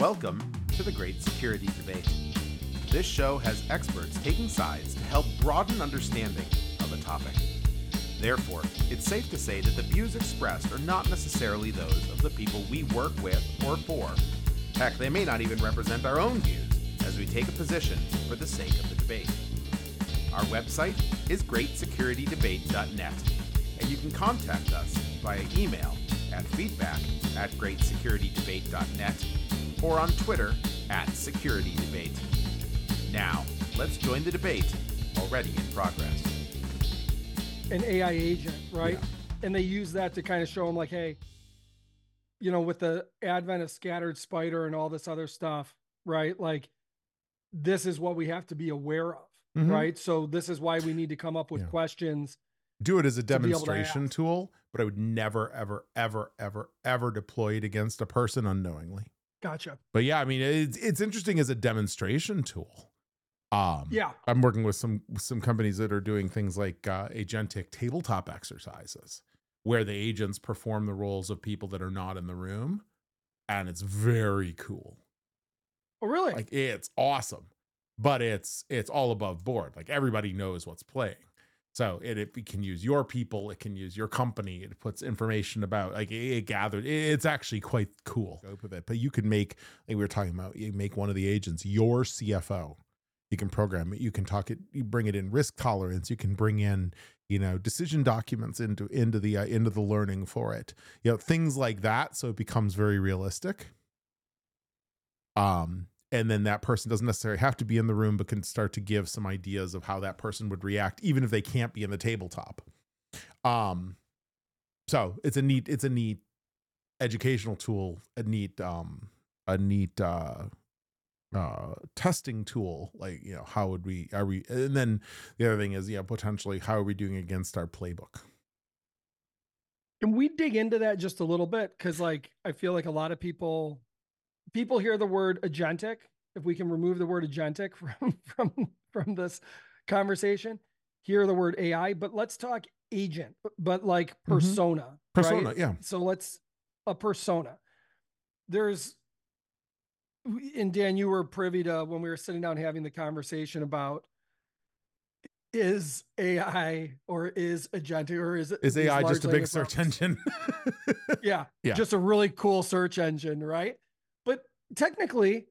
Welcome to the Great Security Debate. This show has experts taking sides to help broaden understanding of a topic. Therefore, it's safe to say that the views expressed are not necessarily those of the people we work with or for. Heck, they may not even represent our own views as we take a position for the sake of the debate. Our website is greatsecuritydebate.net, and you can contact us via email at feedback@greatsecuritydebate.net or on Twitter @SecurityDebate. Now, let's join the debate already in progress. An AI agent, right? Yeah. And they use that to kind of show them like, hey, you know, with the advent of scattered spider and all this other stuff, right? Like, this is what we have to be aware of, right? So this is why we need to come up with questions. Do it as a to be able to demonstration ask. tool, but I would never, ever, ever, ever, ever deploy it against a person unknowingly. Gotcha. But yeah, I mean, it's interesting as a demonstration tool. Yeah. I'm working with some companies that are doing things like agentic tabletop exercises where the agents perform the roles of people that are not in the room, and it's very cool. Oh, really? Like, it's awesome, but it's all above board. Like, everybody knows what's playing. So it can use your people, it can use your company, it puts information about, like, it gathered. It's actually quite cool with it. But you can make, like we were talking about, you make one of the agents your CFO. You can program it, you can talk it, you bring it in risk tolerance, you can bring in, you know, decision documents into the learning for it, you know, things like that. So it becomes very realistic. And then that person doesn't necessarily have to be in the room, but can start to give some ideas of how that person would react, even if they can't be in the tabletop. So it's a neat educational tool, a neat testing tool. Like, you know, how would are we, and then the other thing is, yeah, potentially how are we doing against our playbook? Can we dig into that just a little bit? Because, like, I feel like a lot of people hear the word agentic. If we can remove the word agentic from this conversation, hear the word AI, but let's talk agent, but like persona. Persona, right? yeah. So a persona. And Dan, you were privy to when we were sitting down having the conversation about, is AI or is agentic or is AI just a big search models? engine? Yeah, Yeah. just a really cool search engine, right? But technically,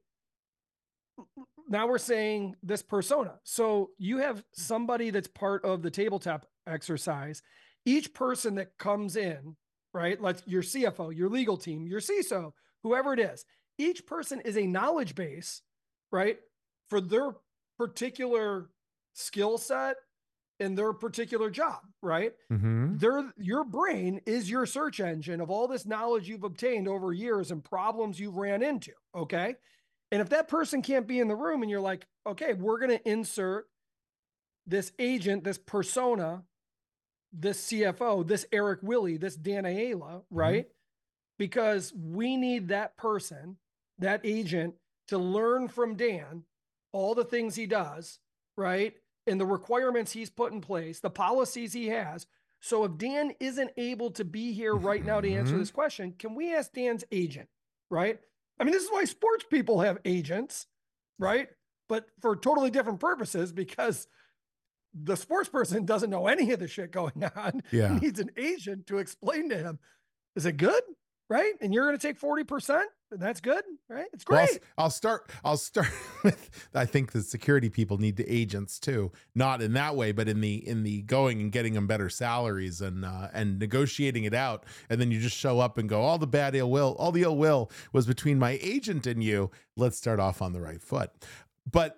now we're saying this persona. So you have somebody that's part of the tabletop exercise. Each person that comes in, right? Your CFO, your legal team, your CISO, whoever it is, each person is a knowledge base, right? For their particular skill set and their particular job, right? Your brain is your search engine of all this knowledge you've obtained over years and problems you've ran into. Okay. And if that person can't be in the room and you're like, okay, we're going to insert this agent, this persona, this CFO, this Eric Willie, this Dan Ayala, right? Because we need that person, that agent, to learn from Dan all the things he does, right? And the requirements he's put in place, the policies he has. So if Dan isn't able to be here right now to answer this question, can we ask Dan's agent, right? I mean, this is why sports people have agents, right? But for totally different purposes, because the sports person doesn't know any of the shit going on. Yeah. He needs an agent to explain to him, is it good? Right? And you're going to take 40%, and that's good, right? It's great. Well, I'll start with, I think the security people need the agents too, not in that way, but in the going and getting them better salaries and negotiating it out. And then you just show up and go, all the ill will was between my agent and you. Let's start off on the right foot. But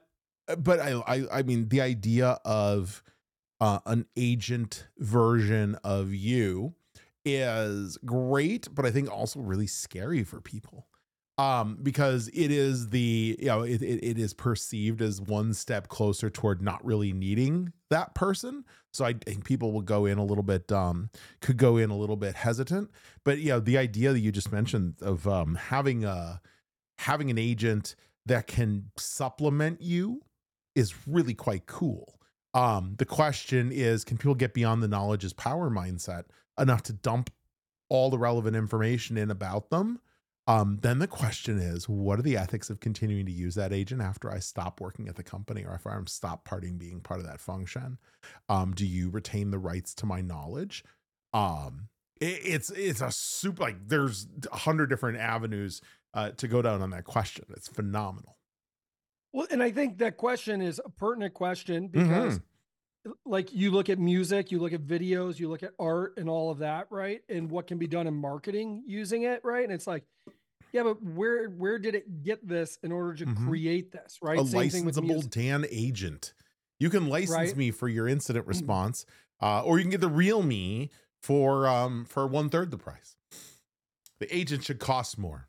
I mean, the idea of an agent version of you is great, but I think also really scary for people. Because it is it is perceived as one step closer toward not really needing that person. So I think people will go in a little bit, could go in a little bit hesitant, but the idea that you just mentioned of, having an agent that can supplement you is really quite cool. The question is, can people get beyond the knowledge is power mindset enough to dump all the relevant information in about them Then the question is, what are the ethics of continuing to use that agent after I stop working at the company, or if I stop being part of that function? Do you retain the rights to my knowledge? It's a super, like, there's 100 different avenues to go down on that question. It's phenomenal. Well, and I think that question is a pertinent question because like you look at music, you look at videos, you look at art and all of that, right? And what can be done in marketing using it, right? And it's like, yeah, but where did it get this in order to create this, right? A Same thing with licensable music. Dan agent. You can license Right. me for your incident response, or you can get the real me for 1/3 the price. The agent should cost more.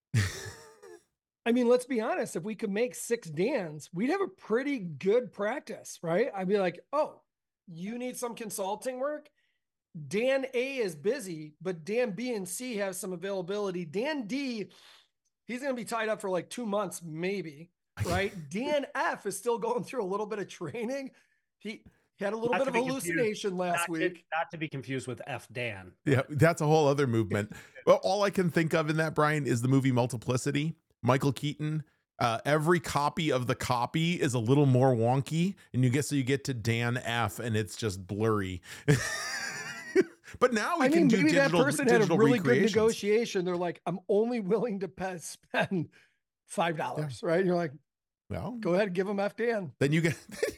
I mean, let's be honest. If we could make 6 Dans, we'd have a pretty good practice, right? I'd be like, oh, you need some consulting work? Dan A is busy, but Dan B and C have some availability. Dan D, he's going to be tied up for like 2 months, maybe, right? Dan F is still going through a little bit of training. He had a little Not bit of to be hallucination last week. Not to be confused with F Dan. Yeah, that's a whole other movement. Well, all I can think of in that, Brian, is the movie Multiplicity. Michael Keaton. Every copy of the copy is a little more wonky, and you get to Dan F, and it's just blurry. But now we can do maybe digital, that person had a digital really good recreations. negotiation. They're like, I'm only willing to spend $5, right? And you're like, Well, go ahead and give them F Dan. then you get.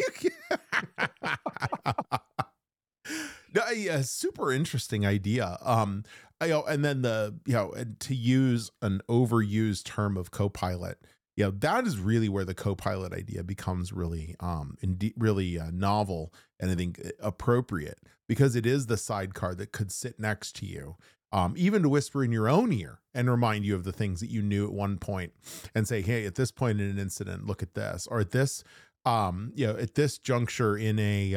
No, a super interesting idea. And then to use an overused term of Copilot, that is really where the Copilot idea becomes really, really novel and I think appropriate, because it is the sidecar that could sit next to you, even to whisper in your own ear and remind you of the things that you knew at one point, and say, hey, at this point in an incident, look at this, or at this, at this juncture in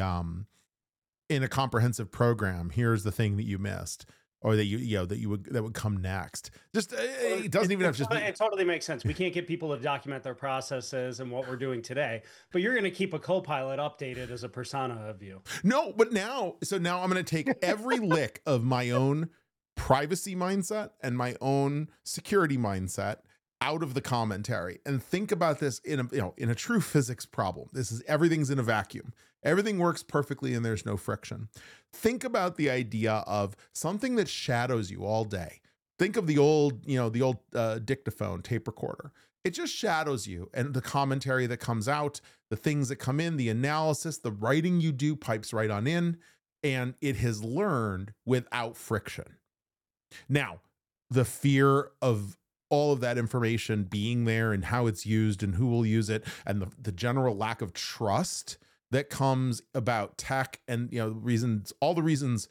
a comprehensive program, here's the thing that you missed, or that would come next. Just it doesn't even have to just be. It totally makes sense. We can't get people to document their processes and what we're doing today, but you're going to keep a Copilot updated as a persona of you. No, but now I'm going to take every lick of my own privacy mindset and my own security mindset out of the commentary and think about this in a true physics problem. Everything's in a vacuum. Everything works perfectly and there's no friction. Think about the idea of something that shadows you all day. Think of the old dictaphone tape recorder. It just shadows you, and the commentary that comes out, the things that come in, the analysis, the writing you do pipes right on in, and it has learned without friction. Now, the fear of all of that information being there and how it's used and who will use it, and the general lack of trust that comes about tech, and all the reasons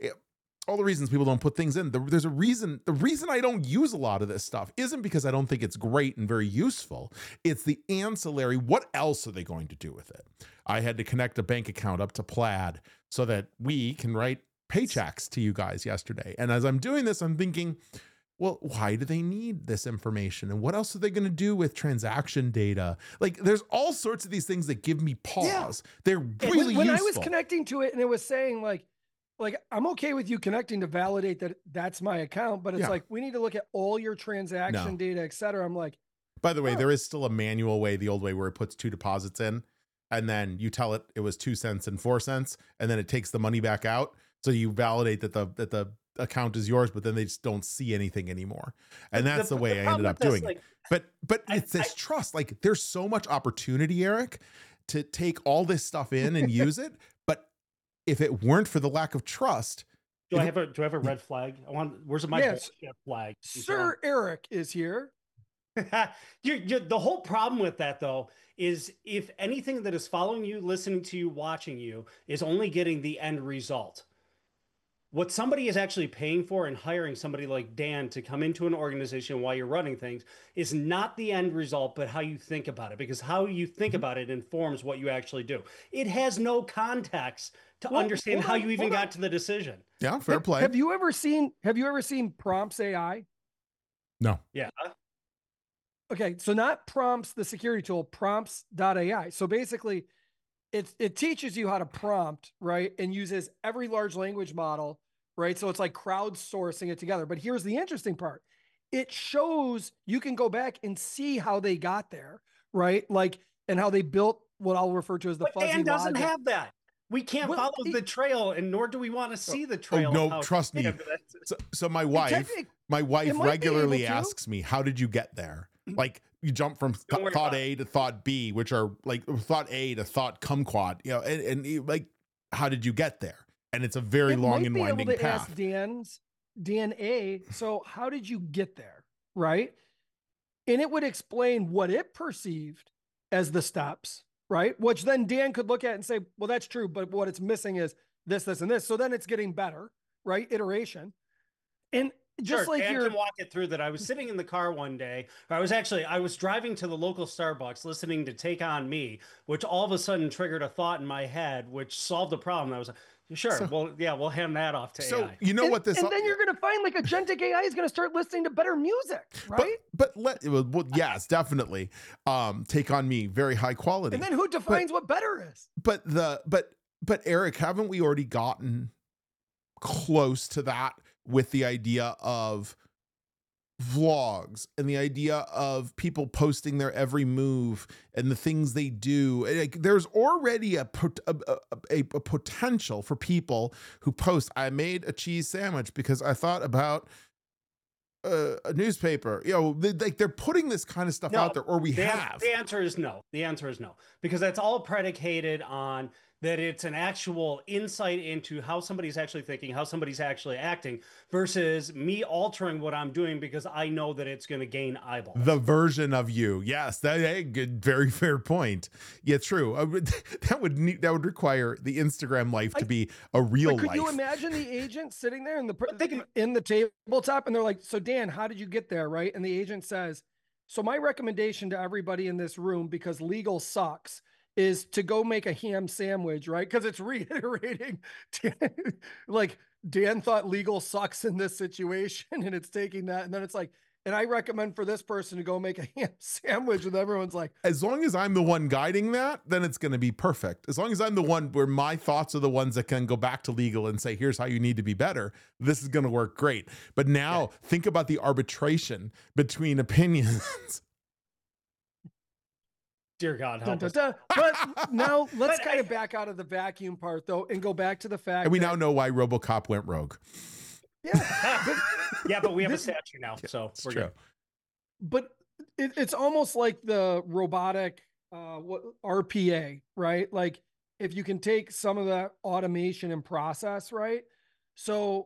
people don't put things in. There's a reason. The reason I don't use a lot of this stuff isn't because I don't think it's great and very useful. It's the ancillary. What else are they going to do with it? I had to connect a bank account up to Plaid so that we can write paychecks to you guys yesterday. And as I'm doing this, I'm thinking, well, why do they need this information? And what else are they going to do with transaction data? Like, there's all sorts of these things that give me pause. Yeah. They're really when useful. I was connecting to it and it was saying like I'm okay with you connecting to validate that that's my account, but it's like, we need to look at all your transaction data, et cetera. I'm like, by the way, there is still a manual way, the old way, where it puts 2 deposits in, and then you tell it was 2 cents and 4 cents, and then it takes the money back out. So you validate that the account is yours, but then they just don't see anything anymore. And that's the way I ended up doing it. But it's this trust. Like, there's so much opportunity, Eric, to take all this stuff in and use it. But if it weren't for the lack of trust, do I have a red flag? Where's my bullshit flag? Sir Eric is here. The whole problem with that, though, is if anything that is following you, listening to you, watching you is only getting the end result. What somebody is actually paying for and hiring somebody like Dan to come into an organization while you're running things is not the end result, but how you think about it, because how you think about it informs what you actually do. It has no context to understand how you even got to the decision. Yeah, fair play. Have you ever seen Prompts AI? No. Yeah. Okay, so not Prompts, the security tool, prompts.ai. So basically, it teaches you how to prompt, right? And uses every large language model, right? So it's like crowdsourcing it together. But here's the interesting part. it shows you can go back and see how they got there, right? Like, and how they built what I'll refer to as the But fuzzy Dan doesn't logic. have that. We can't Well, follow the trail, and nor do we want to see the Oh trail. of no, how- trust me. So my wife technic- my wife it might be regularly able to. asks me, how did you get there? Like you jump from Don't worry thought about A to thought B, which are like thought A to thought kumquat, you know, and like, how did you get there? And it's a very It long might and be winding able to path. ask Dan A, so how did you get there, right? And it would explain what it perceived as the steps, right? Which then Dan could look at and say, well, that's true, but what it's missing is this, this, and this. So then it's getting better, right? Iteration. And just Sure, like Dan you're can walk it through that. I was sitting in the car one day. I was driving to the local Starbucks listening to Take On Me, which all of a sudden triggered a thought in my head, which solved the problem. I was like, sure, So- well, yeah, we'll hand that off to So AI. you know and, what this and then you're going to find like agentic AI is going to start listening to better music, right? but well, yes, definitely. Take On Me, very high quality. And then who defines what better is? But Eric, haven't we already gotten close to that with the idea of vlogs and the idea of people posting their every move and the things they do? Like, there's already a potential for people who post, I made a cheese sandwich because I thought about a newspaper, you know, they're putting this kind of stuff No, out there, or we The have. the answer is no. The answer is no, because that's all predicated on that it's an actual insight into how somebody's actually thinking, how somebody's actually acting, versus me altering what I'm doing because I know that it's going to gain eyeballs. The version of you. Yes, good, very fair point. Yeah, true. That would require the Instagram life to be a real But could life. you imagine the agent sitting there in But think of- the tabletop, and they're like, "So Dan, how did you get there?" Right? And the agent says, "So my recommendation to everybody in this room, because legal sucks, is to go make a ham sandwich," right? Because it's reiterating, like Dan thought legal sucks in this situation, and it's taking that, and then it's like, and I recommend for this person to go make a ham sandwich, and everyone's like, As long as I'm the one guiding that, then it's going to be perfect. As long as I'm the one where my thoughts are the ones that can go back to legal and say, here's how you need to be better, this is going to work great. But now think about the arbitration between opinions. Dear God, help dun, us. dun, dun. But now let's But kind of back out of the vacuum part though, and go back to the fact And we that, now know why RoboCop went rogue. yeah, Yeah, but we have a This- statue now, so It's we're true. good. but it's almost like the robotic what RPA, right? Like if you can take some of that automation and process, right? So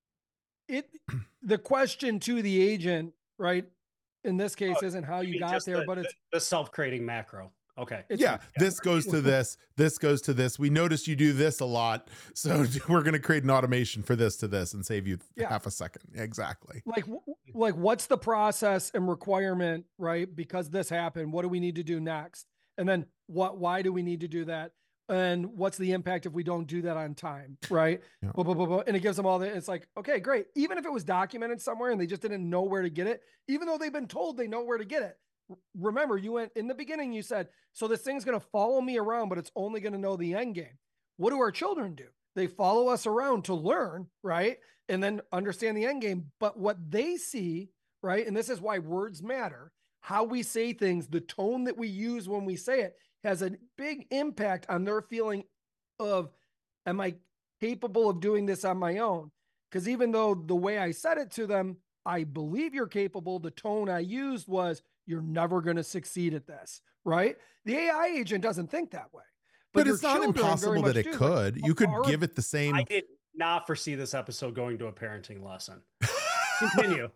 the question to the agent, right, in this case isn't how you mean got just there, but it's the self-creating macro. Okay. it's This goes to this. This goes to this. We noticed you do this a lot, so we're going to create an automation for this to this and save you Yeah. half a second. Exactly. like what's the process and requirement, right? Because this happened, what do we need to do next? And then why do we need to do that? And what's the impact if we don't do that on time, right? Yeah. Blah, blah, blah, blah. And it gives them all that. It's like, okay, great. Even if it was documented somewhere and they just didn't know where to get it, even though they've been told they know where to get it. Remember, you went in the beginning, you said, so this thing's going to follow me around, but it's only going to know the end game. What do our children do? They follow us around to learn, right? And then understand the end game. But what they see, right? And this is why words matter. How we say things, the tone that we use when we say it has a big impact on their feeling of, am I capable of doing this on my own? Because even though the way I said it to them, I believe you're capable, the tone I used was, you're never going to succeed at this, right? The AI agent doesn't think that way. But your it's not children very impossible much that it do. Like, could. You could our- give it the same. I did not foresee this episode going to a parenting lesson. Continue.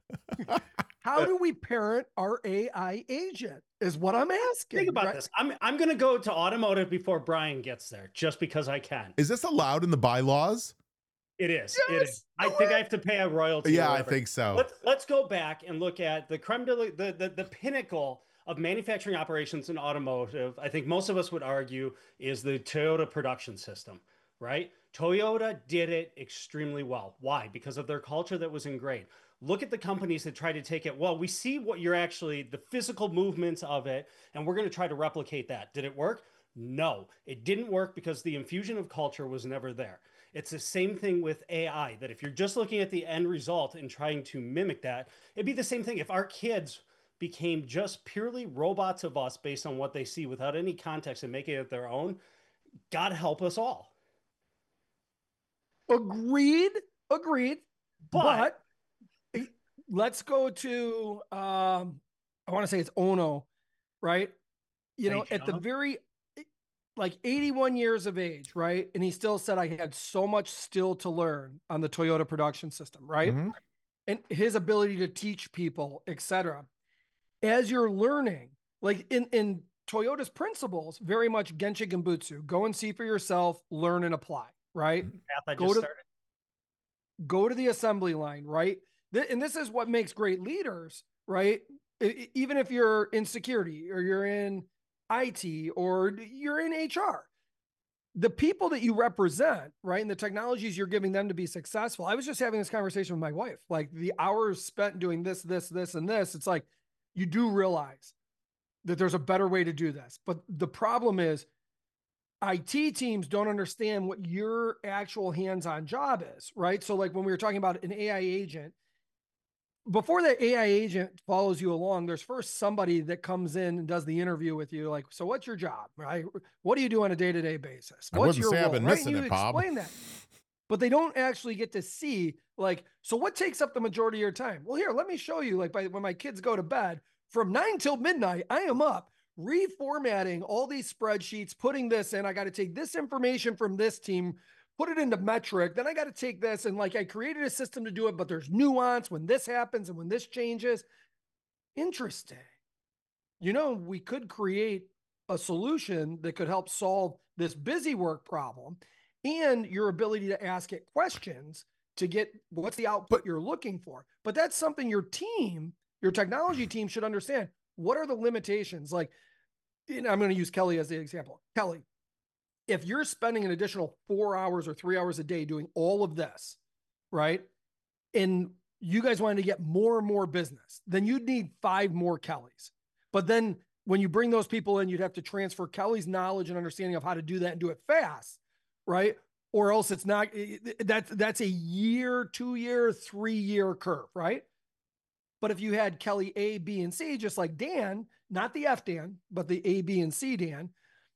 How do we parent our AI agent is what I'm asking. Think about right? this. I'm going to go to automotive before Brian gets there, just because I can. Is this allowed in the bylaws? It is. It Yes, is. I think I have to pay a royalty. or Yeah, I whatever. think so. Let's go back and look at the creme de the pinnacle of manufacturing operations in automotive. I think most of us would argue is the Toyota production system, right? Toyota did it extremely well. Why? Because of their culture that was ingrained. Look at the companies that try to take it. Well, we see what you're actually, the physical movements of it, and we're going to try to replicate that. Did it work? No, it didn't work because the infusion of culture was never there. It's the same thing with AI, that if you're just looking at the end result and trying to mimic that, it'd be the same thing if our kids became just purely robots of us based on what they see without any context and making it their own. God help us all. Agreed. Agreed. But Let's go to I want to say it's Ono, right? You know, at the very like 81 years of age, right? And he still said I had so much still to learn on the Toyota production system, right? Mhm. And his ability to teach people, etc. As you're learning, like in Toyota's principles, very much Genshin Genbutsu, go and see for yourself, learn and apply, right? Go to the assembly line, right? And this is what makes great leaders, right? Even if you're in security or you're in IT or you're in HR, the people that you represent, right? And the technologies you're giving them to be successful. I was just having this conversation with my wife, like the hours spent doing this, and this. It's like, you do realize that there's a better way to do this. But the problem is IT teams don't understand what your actual hands-on job is, right? So like when we were talking about an AI agent, before that AI agent follows you along, there's first somebody that comes in and does the interview with you. Like, so what's your job, right? What do you do on a day-to-day basis? What's your role? I've been right? missing And you it, Bob. explain that. But they don't actually get to see, like, so what takes up the majority of your time? Well, here, let me show you, like, when my kids go to bed, from 9 till midnight, I am up reformatting all these spreadsheets, putting this in. I got to take this information from this team, put it into metric. Then I got to take this and like I created a system to do it, but there's nuance when this happens and when this changes. Interesting. You know, we could create a solution that could help solve this busy work problem and your ability to ask it questions to get what's the output you're looking for. But that's something your team, your technology team should understand. What are the limitations? Like, and I'm going to use Kelly as the example. Kelly, if you're spending an additional 4 hours or 3 hours a day doing all of this, right? And you guys wanted to get more and more business, then you'd need 5 more Kellys. But then when you bring those people in, you'd have to transfer Kelly's knowledge and understanding of how to do that and do it fast, right? Or else it's not, that's a year, 2 year, 3 year curve, right? But if you had Kelly A, B, and C, just like Dan, not the F Dan, but the A, B, and C Dan,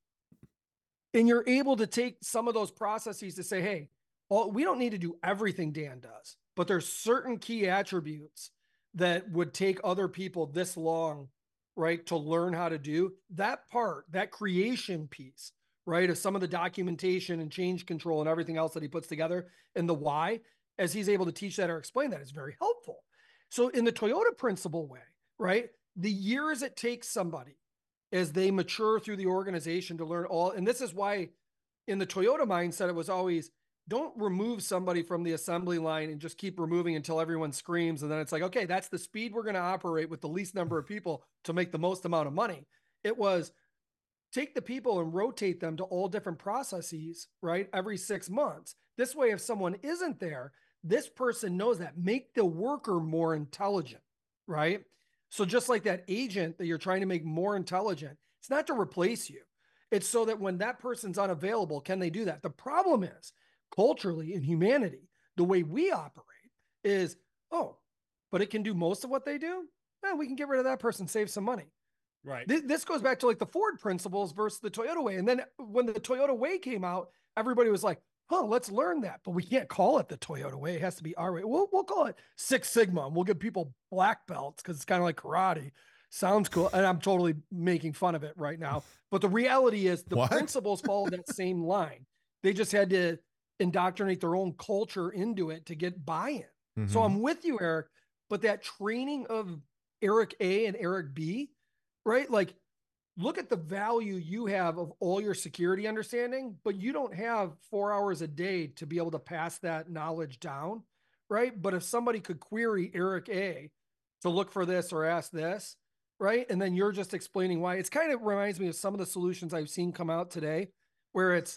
and you're able to take some of those processes to say, hey, we don't need to do everything Dan does, but there's certain key attributes that would take other people this long, right, to learn how to do that part, that creation piece, right, of some of the documentation and change control and everything else that he puts together and the why, as he's able to teach that or explain that is very helpful. So in the Toyota principle way, right, the years it takes somebody as they mature through the organization to learn all, and this is why in the Toyota mindset, it was always, don't remove somebody from the assembly line and just keep removing until everyone screams. And then it's like, okay, that's the speed we're going to operate with the least number of people to make the most amount of money. It was take the people and rotate them to all different processes, right? Every 6 months. This way, if someone isn't there, this person knows that. Make the worker more intelligent, right? So just like that agent that you're trying to make more intelligent, it's not to replace you. It's so that when that person's unavailable, can they do that? The problem is culturally in humanity, the way we operate is, oh, but it can do most of what they do. We can get rid of that person, save some money. Right. This goes back to like the Ford principles versus the Toyota way. And then when the Toyota way came out, everybody was like, oh, let's learn that. But we can't call it the Toyota way. It has to be our way. We'll call it Six Sigma. And we'll give people black belts because it's kind of like karate. Sounds cool. And I'm totally making fun of it right now. But the reality is the principles followed that same line. They just had to indoctrinate their own culture into it to get buy-in. Mm-hmm. So I'm with you, Eric. But that training of Eric A and Eric B, right? Like, look at the value you have of all your security understanding, but you don't have 4 hours a day to be able to pass that knowledge down, right? But if somebody could query Eric A to look for this or ask this, right? And then you're just explaining why. It's kind of reminds me of some of the solutions I've seen come out today, where it's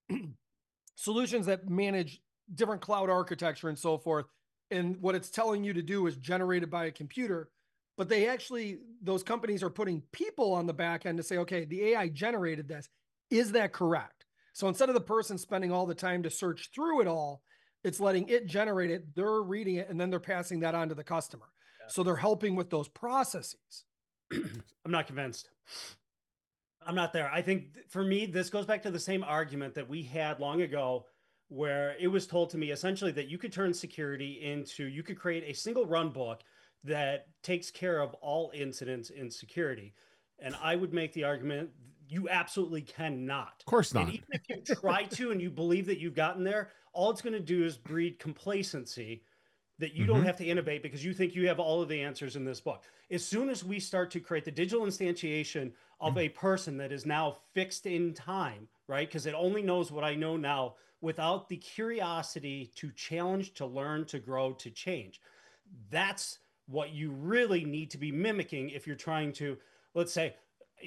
solutions that manage different cloud architecture and so forth. And what it's telling you to do is generated by a computer. But they actually, those companies are putting people on the back end to say, okay, the AI generated this. Is that correct? So instead of the person spending all the time to search through it all, it's letting it generate it, they're reading it, and then they're passing that on to the customer. Yeah. So they're helping with those processes. I'm not convinced. I'm not there. I think for me, this goes back to the same argument that we had long ago, where it was told to me essentially that you could turn security into, you could create a single run book that takes care of all incidents in security. And I would make the argument, you absolutely cannot. Of course not. And even if you try to, and you believe that you've gotten there, all it's going to do is breed complacency that you don't have to innovate because you think you have all of the answers in this book. As soon as we start to create the digital instantiation of a person that is now fixed in time, right? Because it only knows what I know now without the curiosity to challenge, to learn, to grow, to change. That's what you really need to be mimicking if you're trying to, let's say,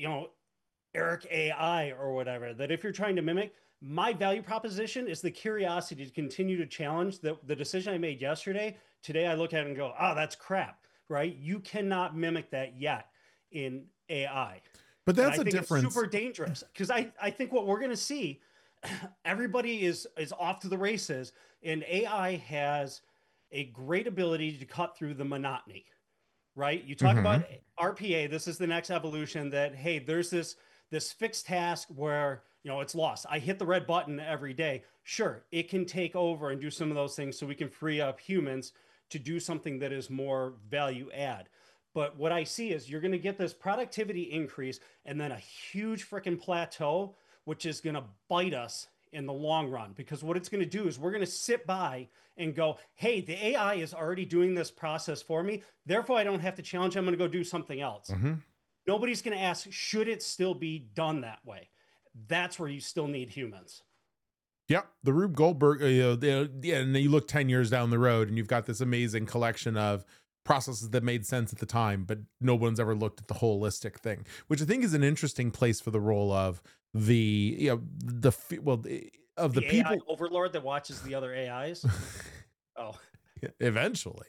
Eric AI or whatever, that if you're trying to mimic, my value proposition is the curiosity to continue to challenge the decision I made yesterday. Today, I look at it and go, oh, that's crap, right? You cannot mimic that yet in AI. But that's a difference. It's super dangerous because I think what we're going to see, everybody is off to the races, and AI has a great ability to cut through the monotony, right? You talk about RPA. This is the next evolution that, hey, there's this fixed task where, it's lost. I hit the red button every day. Sure, it can take over and do some of those things so we can free up humans to do something that is more value add. But what I see is you're going to get this productivity increase and then a huge freaking plateau, which is going to bite us in the long run, because what it's going to do is we're going to sit by and go, hey, the AI is already doing this process for me. Therefore, I don't have to challenge. I'm going to go do something else. Nobody's going to ask, should it still be done that way? That's where you still need humans. Yep. The Rube Goldberg, and then you look 10 years down the road and you've got this amazing collection of processes that made sense at the time, but no one's ever looked at the holistic thing, which I think is an interesting place for the role of the people AI overlord that watches the other AIs. Oh, eventually.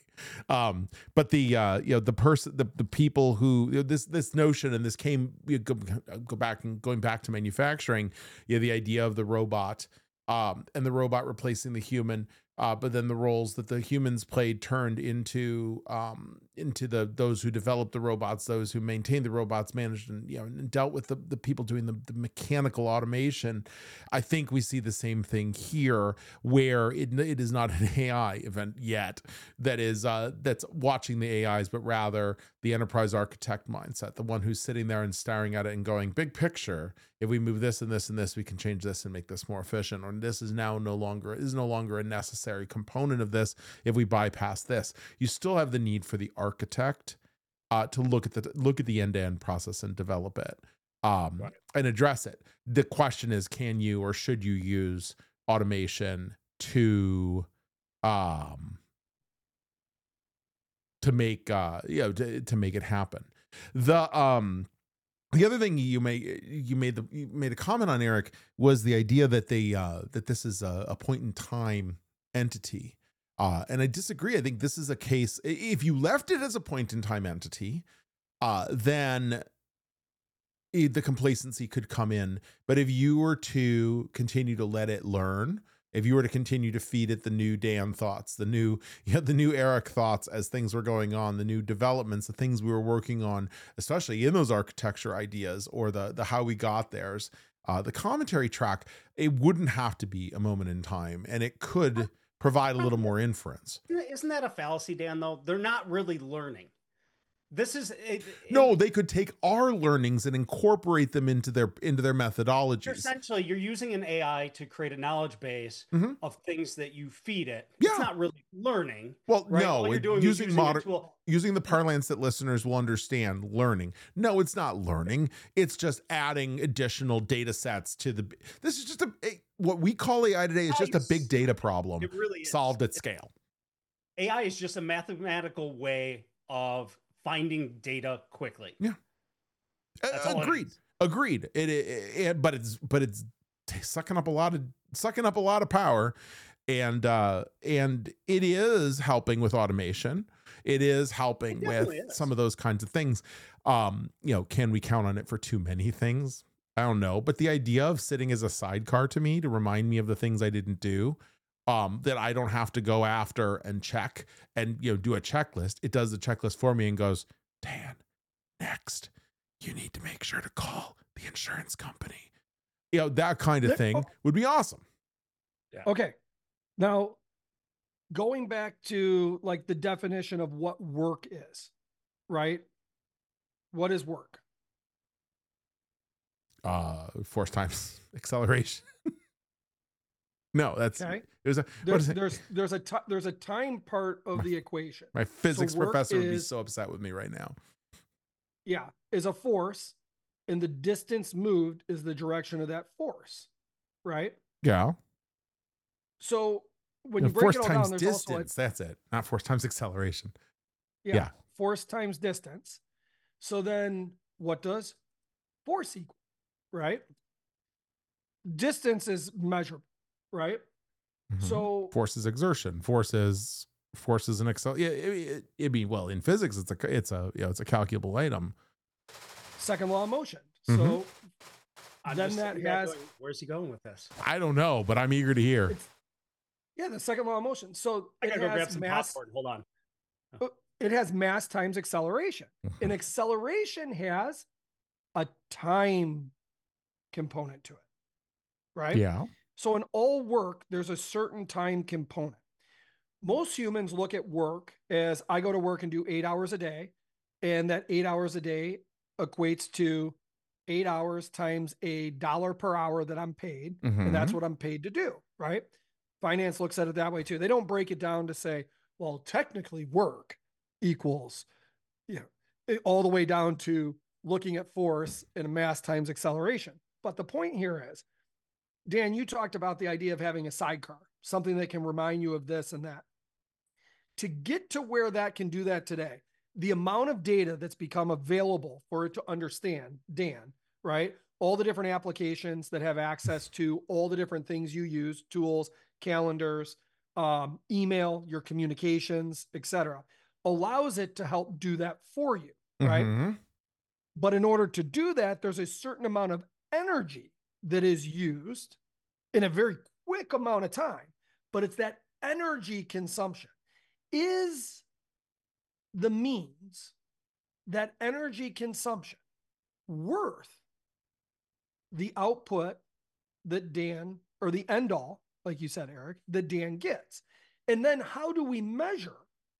But the person, the people who, this notion, and this came, going back to manufacturing, the idea of the robot, and the robot replacing the human, but then the roles that the humans played turned into those who developed the robots, those who maintained the robots, managed and dealt with the people doing the mechanical automation. I think we see the same thing here, where it is not an AI event yet that's watching the AIs, but rather the enterprise architect mindset, the one who's sitting there and staring at it and going, big picture, if we move this and this and this, we can change this and make this more efficient. Or this is no longer a necessary component of this if we bypass this. You still have the need for the architect to look at the end-to-end process and develop it, and address it. The question is, can you or should you use automation to make to make it happen? The other thing you made a comment on, Eric, was the idea that that this is a point in time entity. And I disagree. I think this is a case, if you left it as a point in time entity, then the complacency could come in. But if you were to continue to let it learn, if you were to continue to feed it the new Dan thoughts, the new Eric thoughts as things were going on, the new developments, the things we were working on, especially in those architecture ideas or the how we got theirs, the commentary track, it wouldn't have to be a moment in time, and it could provide a little more inference. Isn't that a fallacy, Dan, though? They're not really learning. This is no, they could take our learnings and incorporate them into their methodologies. Essentially, you're using an AI to create a knowledge base of things that you feed it. Yeah. It's not really learning. Well, right? no, All you're doing using is using the parlance that listeners will understand, learning. No, it's not learning. It's just adding additional data sets to the. This is just what we call AI today is just a big data problem. It really is. Solved at scale. AI is just a mathematical way of finding data quickly. Yeah. Agreed. But it's sucking up a lot of power, and it is helping with automation. It is helping with some of those kinds of things. Can we count on it for too many things? I don't know, but the idea of sitting as a sidecar to me to remind me of the things I didn't do, that I don't have to go after and check and, you know, do a checklist. It does the checklist for me and goes, Dan, next, you need to make sure to call the insurance company. You know, that kind of thing would be awesome. Yeah. Okay. Now, going back to like the definition of what work is, right? What is work? Force times acceleration. No, that's Okay. what is it? There's a time part of the equation. My physics work professor would be is- so upset with me right now. Yeah, is a force, and the distance moved is the direction of that force, right? Yeah. So when you break force it all times down, there's distance. also That's it. Not force times acceleration. yeah, force times distance. So then what does force equal, right? Distance is measurable, right? Mhm. So force is exertion. Force is an excel. Yeah, it'd be, well, in physics, it's a calculable item. second law of motion. Mhm. So I'm then just that sitting back has going, where's he going with this? I don't know, but I'm eager to hear. yeah, the second law of motion. So I it gotta go grab has some mass. popcorn. Hold on. It has mass times acceleration. And acceleration has a time component to it, right? Yeah. So in all work, there's a certain time component. Most humans look at work as I go to work and do 8 hours a day, and that 8 hours a day equates to 8 hours times $1 per hour that I'm paid, and that's what I'm paid to do, right? Finance looks at it that way too. They don't break it down to say, well, technically work equals, all the way down to looking at force and mass times acceleration. But the point here is, Dan, you talked about the idea of having a sidecar, something that can remind you of this and that. To get to where that can do that today, the amount of data that's become available for it to understand, Dan, right? All the different applications that have access to all the different things you use, tools, calendars, email, your communications, etc., allows it to help do that for you, right? Mhm. But in order to do that, there's a certain amount of energy that is used in a very quick amount of time, but it's that energy consumption. Is the means, that energy consumption, worth the output that Dan, or the end all, like you said, Eric, that Dan gets? And then how do we measure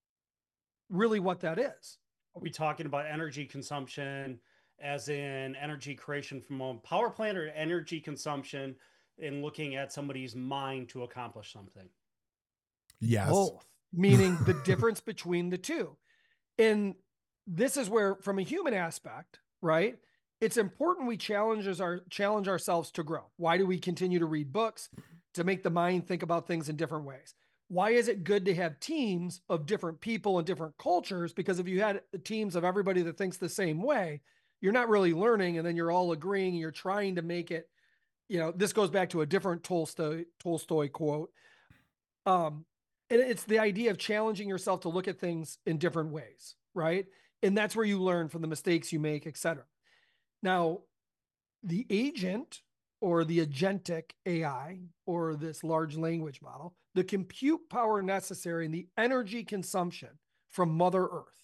really what that is? Are we talking about energy consumption as in energy creation from a power plant, or energy consumption in looking at somebody's mind to accomplish something? Yes. Both, meaning the difference between the two. And this is where, from a human aspect, right, it's important we challenge ourselves to grow. Why do we continue to read books? To make the mind think about things in different ways. Why is it good to have teams of different people and different cultures? Because if you had teams of everybody that thinks the same way, you're not really learning, and then you're all agreeing and you're trying to make it, this goes back to a different Tolstoy quote. And it's the idea of challenging yourself to look at things in different ways, right? And that's where you learn from the mistakes you make, etc. Now, the agent, or the agentic AI, or this large language model, the compute power necessary and the energy consumption from Mother Earth.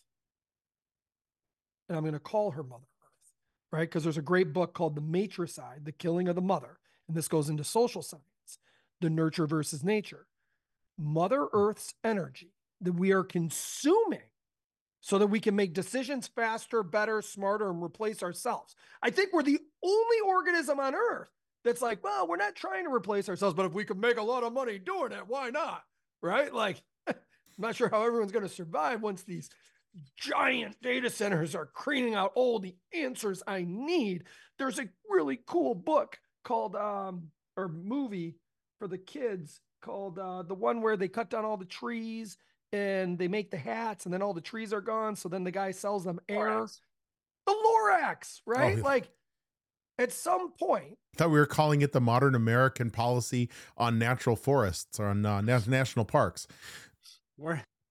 And I'm going to call her Mother Earth, right? Because there's a great book called The Matricide, The Killing of the Mother. And this goes into social science, the nurture versus nature. Mother Earth's energy that we are consuming so that we can make decisions faster, better, smarter, and replace ourselves. I think we're the only organism on Earth that's like, well, we're not trying to replace ourselves, but if we could make a lot of money doing it, why not? Right? Like, I'm not sure how everyone's going to survive once these giant data centers are cleaning out all the answers I need. There's a really cool book called, or movie for the kids called the one where they cut down all the trees and they make the hats, and then all the trees are gone. So then the guy sells them air. Lorax. The Lorax, right? Oh, yeah. Like, at some point, I thought we were calling it the modern American policy on natural forests, or on national parks.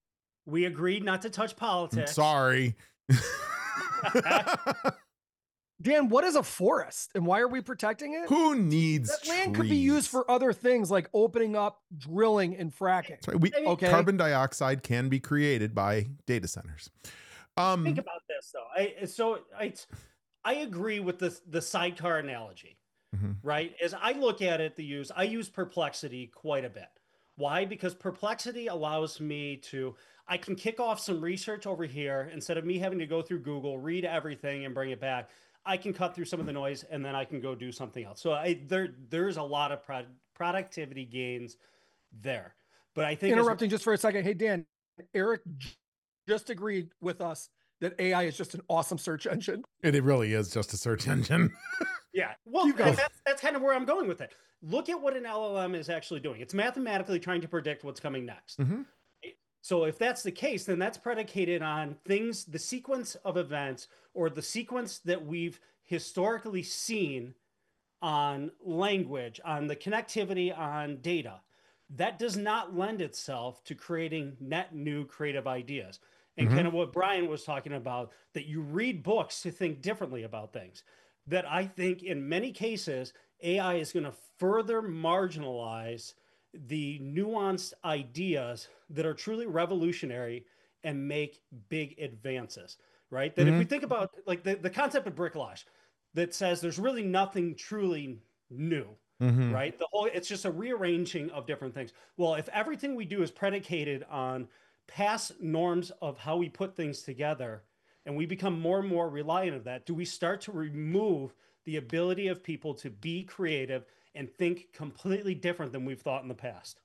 We agreed not to touch politics. Sorry. Dan, what is a forest and why are we protecting it? Who needs That land trees? could be used for other things like opening up, drilling, and fracking. That's right. Okay. Carbon dioxide can be created by data centers. Think about this though. I agree with the sidecar analogy, right? As I look at it, I use Perplexity quite a bit. Why? Because Perplexity allows me I can kick off some research over here instead of me having to go through Google, read everything, and bring it back. I can cut through some of the noise and then I can go do something else. So there's a lot of productivity gains there. But I think interrupting just for a second. Hey, Dan, Eric just agreed with us that AI is just an awesome search engine. And it really is just a search engine. Yeah. Well, that's kind of where I'm going with it. Look at what an LLM is actually doing. It's mathematically trying to predict what's coming next. So if that's the case, then that's predicated on things, the sequence of events or the sequence that we've historically seen on language, on the connectivity, on data. That does not lend itself to creating net new creative ideas. And kind of what Brian was talking about, that you read books to think differently about things. That I think in many cases, AI is going to further marginalize the nuanced ideas that are truly revolutionary and make big advances, right? That if we think about like the concept of bricolage that says there's really nothing truly new, right? It's just a rearranging of different things. Well, if everything we do is predicated on past norms of how we put things together and we become more and more reliant of that, do we start to remove the ability of people to be creative and think completely different than we've thought in the past?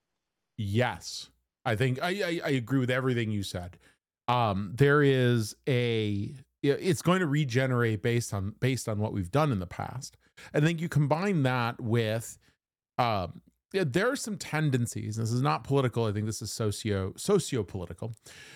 Yes. I think I agree with everything you said. There is it's going to regenerate based on what we've done in the past. I think you combine that with there are some tendencies. This is not political. I think this is socio-political.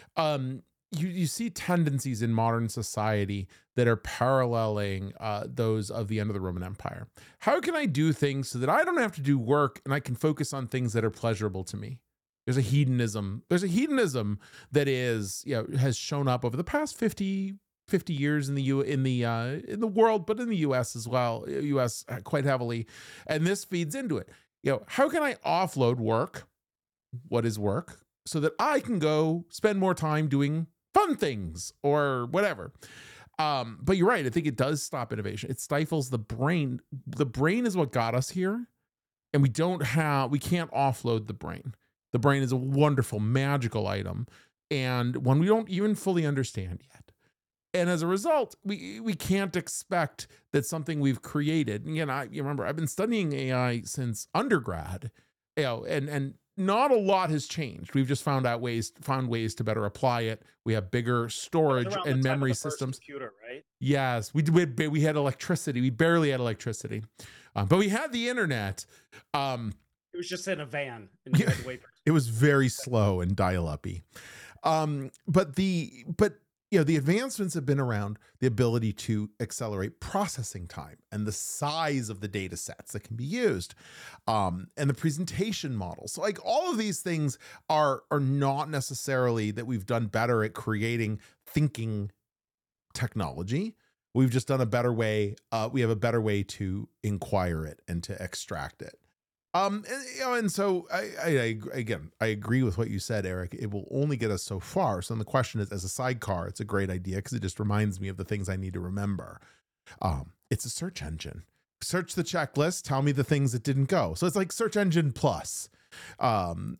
You see tendencies in modern society that are paralleling those of the end of the Roman Empire. How can I do things so that I don't have to do work and I can focus on things that are pleasurable to me? There's a hedonism that has shown up over the past 50 years in the world, but in the US as well, US quite heavily. And this feeds into it. How can I offload work? What is work? So that I can go spend more time doing fun things or whatever. But you're right. I think it does stop innovation. It stifles the brain. The brain is what got us here. And we can't offload the brain. The brain is a wonderful, magical item. And one we don't even fully understand yet. And as a result, we can't expect that something we've created. Again, you remember, I've been studying AI since undergrad, and not a lot has changed. We've just found ways to better apply it. We have bigger storage and memory systems. Computer, right? Yes, we had electricity. We barely had electricity, but we had the internet. It was just in a van, and you had to wait. It was very slow and dial-up-y. But the advancements have been around the ability to accelerate processing time and the size of the data sets that can be used, and the presentation models. So like all of these things are not necessarily that we've done better at creating thinking technology. We've just done a better way. We have a better way to inquire it and to extract it. And so I agree with what you said, Eric. It will only get us so far. So then the question is, as a sidecar, it's a great idea because it just reminds me of the things I need to remember. It's a search engine. Search the checklist, tell me the things that didn't go. So it's like search engine plus. And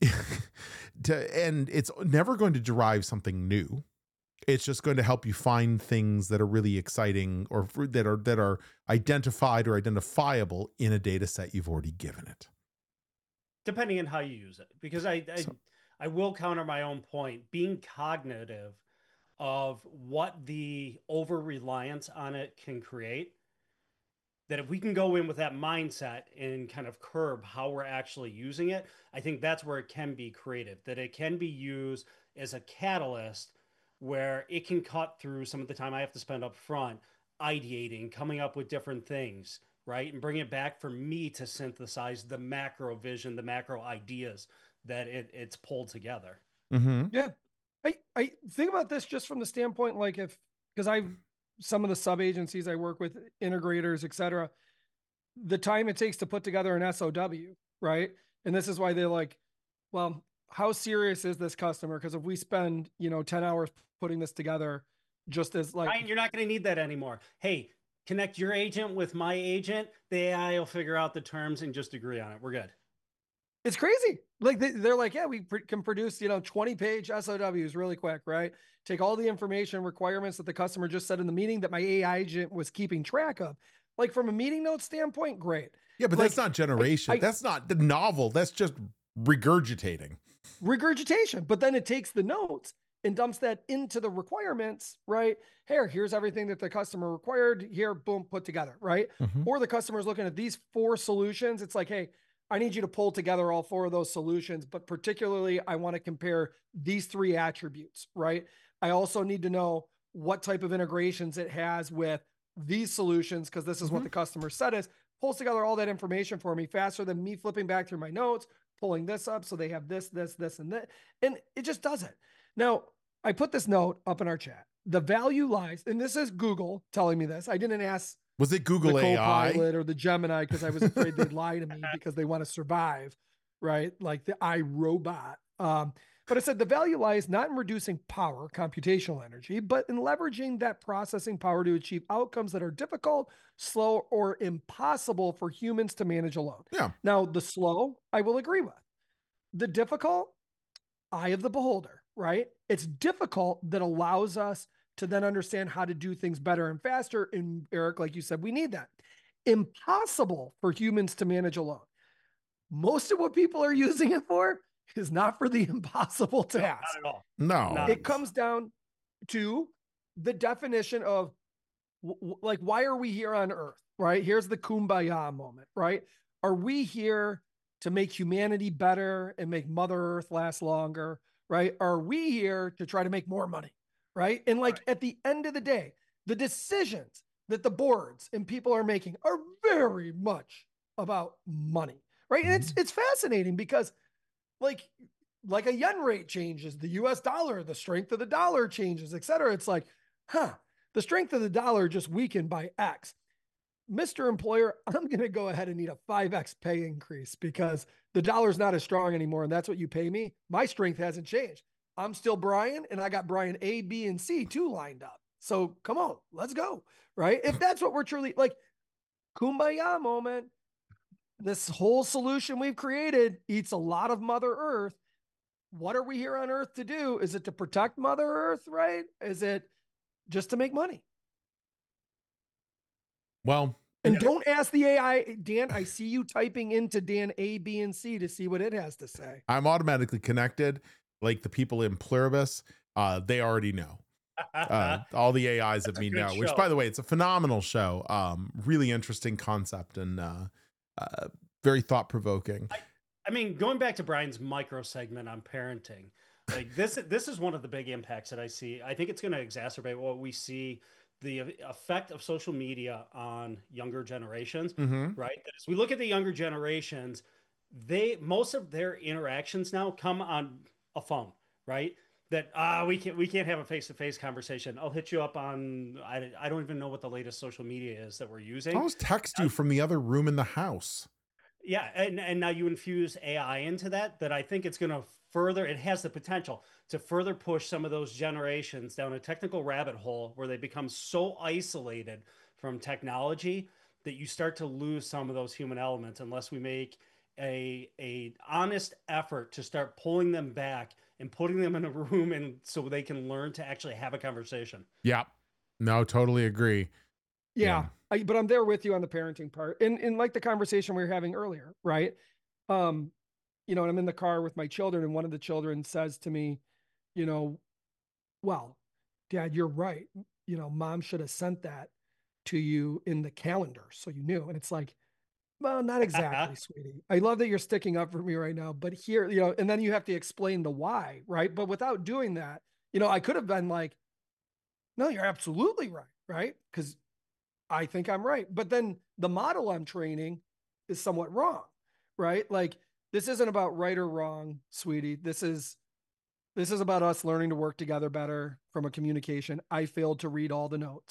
it's never going to derive something new. It's just going to help you find things that are really exciting or that are identified or identifiable in a data set you've already given it. Depending on how you use it, because I will counter my own point. Being cognitive of what the over-reliance on it can create, that if we can go in with that mindset and kind of curb how we're actually using it, I think that's where it can be creative, that it can be used as a catalyst where it can cut through some of the time I have to spend up front ideating, coming up with different things, right? And bring it back for me to synthesize the macro vision, the macro ideas that it's pulled together. Yeah. I think about this just from the standpoint, like because some of the sub agencies I work with, integrators, et cetera, the time it takes to put together an SOW, right? And this is why they're like, well, how serious is this customer? Because if we spend, 10 hours putting this together, just as like, Ryan, you're not going to need that anymore. Hey, connect your agent with my agent. The AI will figure out the terms and just agree on it. We're good. it's crazy. Like they're like, yeah, we can produce, 20-page SOWs really quick, right? Take all the information requirements that the customer just said in the meeting that my AI agent was keeping track of. Like from a meeting note standpoint, great. Yeah, but like, that's not generation. That's not the novel. That's just regurgitating. Regurgitation. But then it takes the notes and dumps that into the requirements, right? Here's everything that the customer required. Here, boom, put together, right? Mhm. Or the customer's looking at these 4 solutions. It's like, hey, I need you to pull together all 4 of those solutions, but particularly I want to compare these 3 attributes, right? I also need to know what type of integrations it has with these solutions, because this is what the customer said is, pulls together all that information for me faster than me flipping back through my notes, pulling this up. So they have this, and that, and it just does it. Now, I put this note up in our chat. The value lies, and this is Google telling me this. I didn't ask Was it Google the AI? Copilot or the Gemini because I was afraid they'd lie to me because they want to survive, right? Like the iRobot. But it said the value lies not in reducing power, computational energy, but in leveraging that processing power to achieve outcomes that are difficult, slow, or impossible for humans to manage alone. Yeah. Now, the slow, I will agree with. The difficult, eye of the beholder, right? It's difficult that allows us to then understand how to do things better and faster. And Eric, like you said, we need that. Impossible for humans to manage alone. Most of what people are using it for is not for the impossible task. Not at all. No. It comes down to the definition of like, why are we here on Earth, right? Here's the kumbaya moment, right? Are we here to make humanity better and make Mother Earth last longer, right? Are we here to try to make more money, right? And like at the end of the day, the decisions that the boards and people are making are very much about money, right? And it's fascinating because like a yen rate changes, the US dollar, the strength of the dollar changes, et cetera. It's like, the strength of the dollar just weakened by X. Mr. Employer, I'm going to go ahead and need a 5X pay increase because the dollar's not as strong anymore. And that's what you pay me. My strength hasn't changed. I'm still Brian, and I got Brian A, B, and C too lined up. So come on, let's go. Right. If that's what we're truly like, kumbaya moment, this whole solution we've created eats a lot of Mother Earth. What are we here on Earth to do? Is it to protect Mother Earth, right? Is it just to make money? Well, and don't ask the AI, Dan, I see you typing into Dan A, B, and C to see what it has to say. I'm automatically connected. Like the people in Pluribus, they already know. All the AIs of me know, show. which by the way, it's a phenomenal show. Really interesting concept and very thought provoking. I mean, going back to Brian's micro segment on parenting, like this is one of the big impacts that I see. I think it's going to exacerbate what we see, the effect of social media on younger generations, right? As we look at the younger generations, most of their interactions now come on a phone, right? That we can't have a face-to-face conversation. I'll hit you up on I don't even know what the latest social media is that we're using. I'll just text you from the other room in the house. Yeah, and now you infuse AI into that I think it's going to it has the potential to further push some of those generations down a technical rabbit hole where they become so isolated from technology that you start to lose some of those human elements unless we make a honest effort to start pulling them back and putting them in a room and so they can learn to actually have a conversation. Yeah, no, totally agree. Yeah. But I'm there with you on the parenting part. And like the conversation we were having earlier, right? And I'm in the car with my children and one of the children says to me, well, Dad, you're right. Mom should have sent that to you in the calendar so you knew. And it's like, well, not exactly, sweetie. I love that you're sticking up for me right now, but here, and then you have to explain the why, right? But without doing that, I could have been like, no, you're absolutely right, right? Because I think I'm right. But then the model I'm training is somewhat wrong, right? Like this isn't about right or wrong, sweetie. This is about us learning to work together better from a communication. I failed to read all the notes,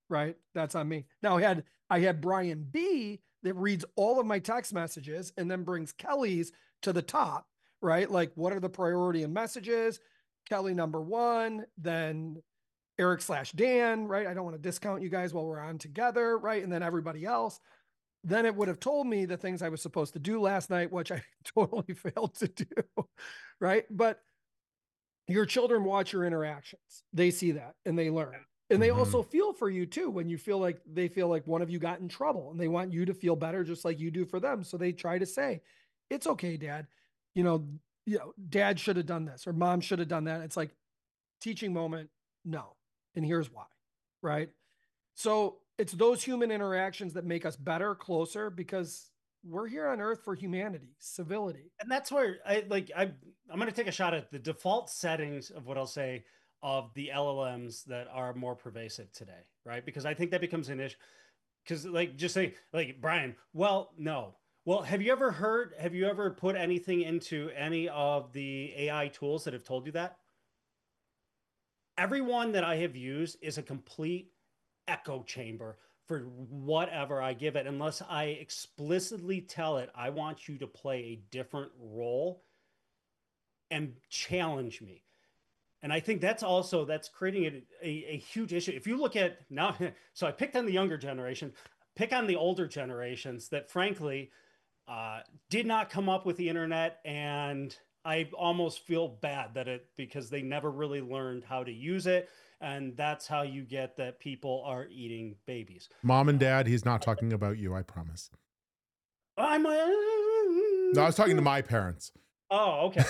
right? That's on me. Now I had Brian B that reads all of my text messages and then brings Kelly's to the top, right? Like, what are the priority of messages? Kelly number one, then Eric/Dan, right? I don't want to discount you guys while we're on together, right? And then everybody else. Then it would have told me the things I was supposed to do last night, which I totally failed to do, right? But your children watch your interactions. They see that and they learn. And they also feel for you too when you feel like they feel like one of you got in trouble and they want you to feel better just like you do for them. So they try to say, it's okay, Dad. Dad should have done this or mom should have done that. It's like teaching moment. No. And here's why, right? So it's those human interactions that make us better, closer, because we're here on earth for humanity, civility. And that's where I'm going to take a shot at the default settings of what I'll say of the LLMs that are more pervasive today, right? Because I think that becomes an issue. Because just say Brian, well, no. Well, have you ever put anything into any of the AI tools that have told you that? Everyone that I have used is a complete echo chamber for whatever I give it, unless I explicitly tell it, I want you to play a different role and challenge me. And I think that's creating a huge issue. If you look at now, so I picked on the younger generation, pick on the older generations that frankly did not come up with the internet. And I almost feel bad because they never really learned how to use it. And that's how you get that people are eating babies. Mom and Dad, he's not talking about you, I promise. No, I was talking to my parents. Oh, okay.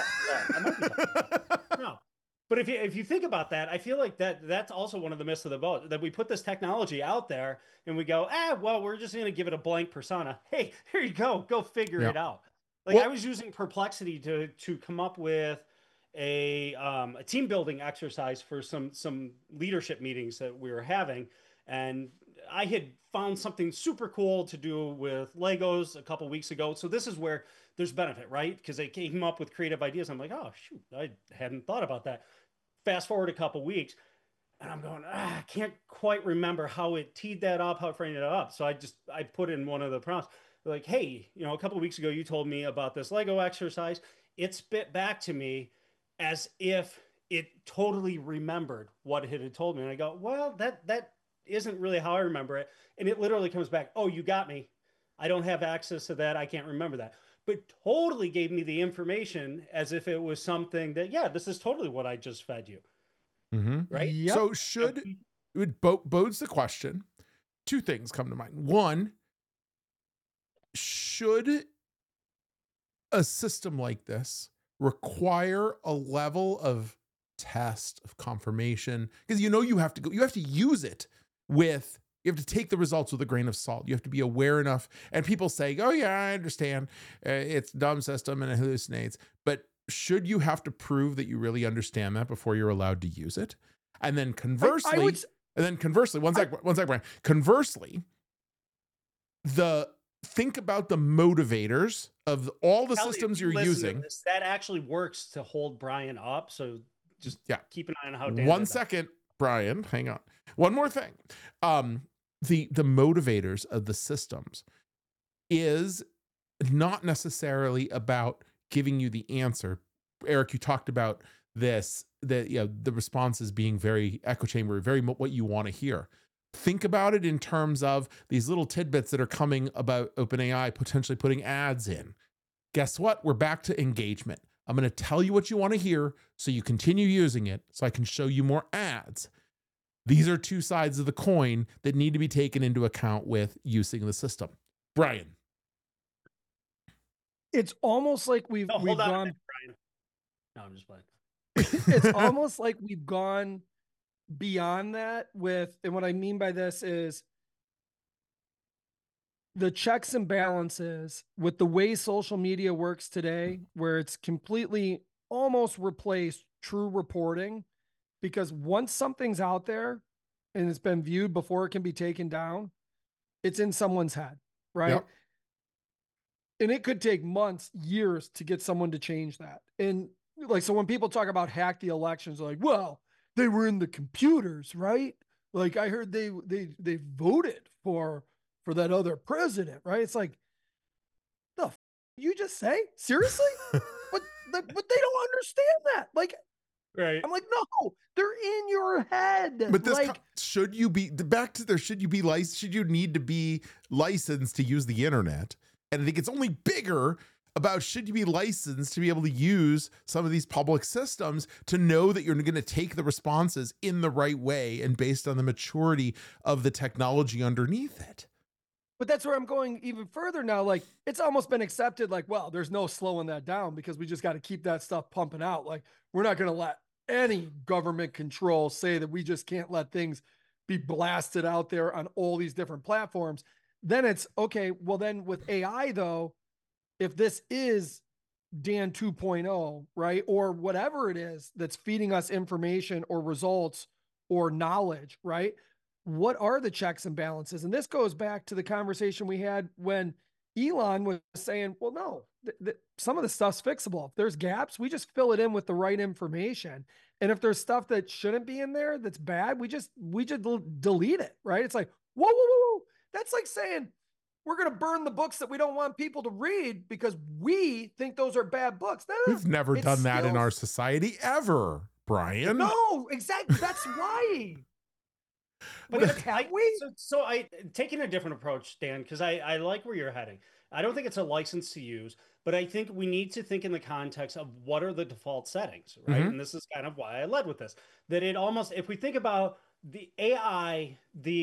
No. But if you think about that, I feel like that's also one of the myths of the boat, that we put this technology out there and we go, well, we're just going to give it a blank persona. Hey, here you go. Go figure it out. I was using Perplexity to come up with a team building exercise for some leadership meetings that we were having. And I had found something super cool to do with Legos a couple weeks ago. So this is where there's benefit, right? Because they came up with creative ideas. I'm like, oh, shoot, I hadn't thought about that. Fast forward a couple weeks and I'm going, I can't quite remember how it teed that up, how it framed it up. So I put in one of the prompts like, hey, a couple of weeks ago, you told me about this Lego exercise. It spit back to me as if it totally remembered what it had told me. And I go, well, that isn't really how I remember it. And it literally comes back, oh, you got me. I don't have access to that. I can't remember that. But totally gave me the information as if it was something that, yeah, this is totally what I just fed you. Right? Yep. So it bodes the question. Two things come to mind. One, should a system like this require a level of test, of confirmation? Because you have to use it with, you have to take the results with a grain of salt. You have to be aware enough. And people say, oh yeah, I understand. It's a dumb system and it hallucinates. But should you have to prove that you really understand that before you're allowed to use it? And then conversely, one sec, Brian. Conversely, think about the motivators of all the systems you're using. That actually works to hold Brian up. So just keep an eye on how Dan 1 second, Brian, hang on. One more thing. The motivators of the systems is not necessarily about giving you the answer. Eric, you talked about this, the responses being very echo chamber, very what you want to hear. Think about it in terms of these little tidbits that are coming about OpenAI potentially putting ads in. Guess what? We're back to engagement. I'm going to tell you what you want to hear so you continue using it so I can show you more ads. These are two sides of the coin that need to be taken into account with using the system. Brian. It's almost like we've gone. Brian. No, I'm just playing. It's almost like we've gone beyond that and what I mean by this is the checks and balances with the way social media works today, where it's completely almost replaced true reporting, because once something's out there and it's been viewed before it can be taken down, it's in someone's head, right? Yep. And it could take months, years to get someone to change that. And so when people talk about hack the elections, like, well, they were in the computers, right? like I heard they voted for that other president, right? It's like, the you just say? Seriously? but they don't understand that. Like, Right. I'm like, no, they're in your head. But this like, should you be back to there? Should you be licensed? Should you need to be licensed to use the internet? And I think it's only bigger about should you be licensed to be able to use some of these public systems to know that you're going to take the responses in the right way and based on the maturity of the technology underneath it. but that's where I'm going even further now. Like, it's almost been accepted, like, well, there's no slowing that down because we just got to keep that stuff pumping out. Like, we're not going to let any government control say that we just can't let things be blasted out there on all these different platforms. Then it's okay. Well, then with AI though, if this is Dan 2.0, right? Or whatever it is that's feeding us information or results or knowledge, right? What are the checks and balances? And this goes back to the conversation we had when Elon was saying, well, no, some of the stuff's fixable. If there's gaps, we just fill it in with the right information. And if there's stuff that shouldn't be in there that's bad, we just delete it, right? It's like, whoa, whoa, whoa, whoa. That's like saying we're going to burn the books that we don't want people to read because we think those are bad books. No, We've never done that in our society ever, Brian. No, exactly. That's why. But I taking a different approach, Dan, because I like where you're heading. I don't think it's a license to use, but I think we need to think in the context of what are the default settings, right? Mm-hmm. And this is kind of why I led with this. That it almost, if we think about the AI,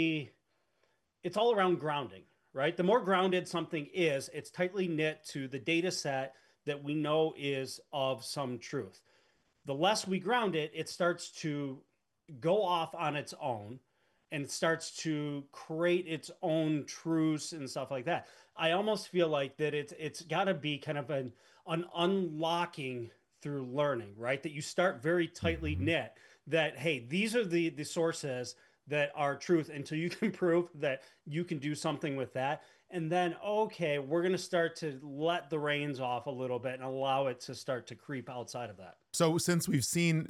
it's all around grounding, right? The more grounded something is, it's tightly knit to the data set that we know is of some truth. The less we ground it, it starts to go off on its own and starts to create its own truths and stuff like that. I almost feel like that it's got to be kind of an unlocking through learning, right? That you start very tightly knit that, hey, these are the sources that are truth until you can prove that you can do something with that. And then, okay, we're going to start to let the reins off a little bit and allow it to start to creep outside of that. So since we've seen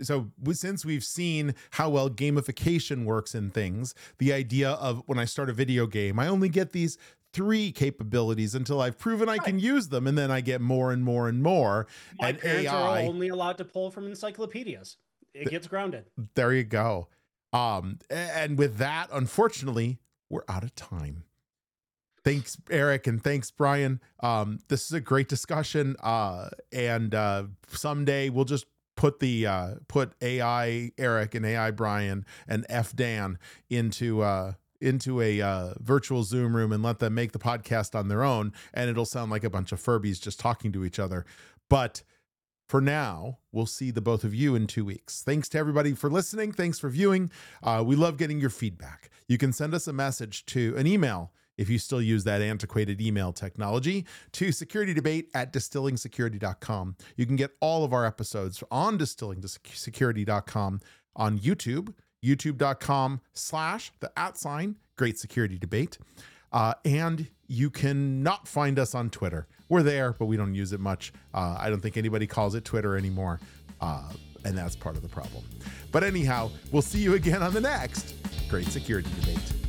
how well gamification works in things, the idea of when I start a video game, I only get these 3 capabilities until I've proven I can use them. And then I get more and more and more. My parents are only allowed to pull from encyclopedias. It gets grounded. There you go. And with that, unfortunately, we're out of time. Thanks, Eric, and thanks, Brian. This is a great discussion. And someday we'll just put AI Eric and AI Brian and F Dan into a virtual Zoom room and let them make the podcast on their own, and it'll sound like a bunch of Furbies just talking to each other. But for now, we'll see the both of you in 2 weeks. Thanks to everybody for listening. Thanks for viewing. We love getting your feedback. You can send us a message to an email, if you still use that antiquated email technology, to security@distillingsecurity.com. You can get all of our episodes on distillingsecurity.com on YouTube, youtube.com/Great Security Debate. And you can not find us on Twitter. We're there, but we don't use it much. I don't think anybody calls it Twitter anymore. And that's part of the problem. But anyhow, we'll see you again on the next Great Security Debate.